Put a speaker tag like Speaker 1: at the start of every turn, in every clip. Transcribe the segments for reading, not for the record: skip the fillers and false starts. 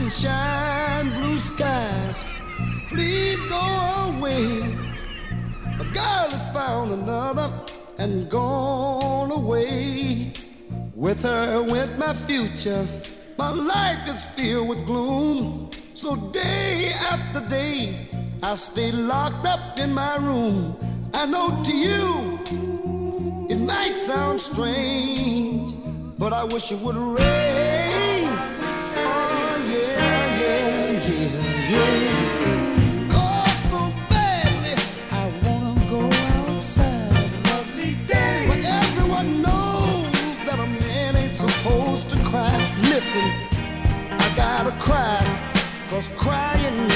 Speaker 1: sunshine, blue skies, please go away. A girl has found another and gone away. With her went my future. My life is filled with gloom. So day after day, I stay locked up in my room. I know to you, it might sound strange, but I wish it would rain. Oh yeah, yeah, yeah, yeah. Cause so badly I wanna go outside. It's a lovely day. But everyone knows that a man ain't supposed to cry. Listen, I gotta cry, cause crying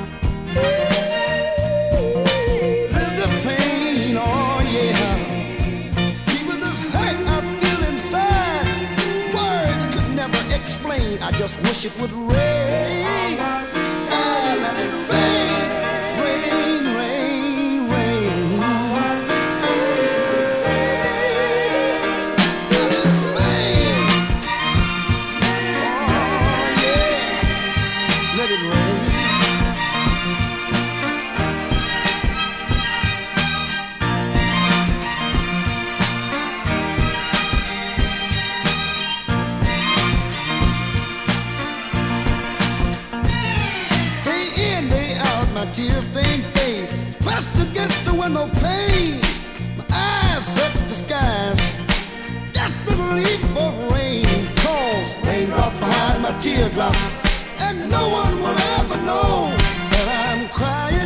Speaker 1: is the pain, oh yeah. People, this hurt I feel inside, words could never explain. I just wish it would rain. Oh, let it rain, rain, rain, rain. Let it rain. Oh yeah, let it rain. My tear-stained face pressed against the window pane. My eyes search the skies, desperately for rain. Cause raindrops behind my teardrops, and no one will ever know that I'm crying.